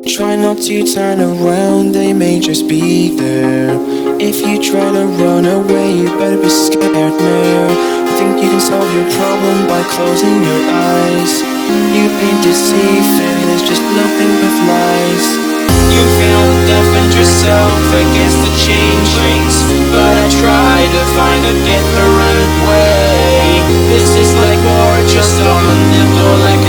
Try not to turn around, they may just be there. If you try to run away, you better be scared now. Think you can solve your problem by closing your eyes. You've been deceived, and there's just nothing but lies. You feel deafened yourself against the change links, but I try to find a different way. This is like war, just on a nipple, like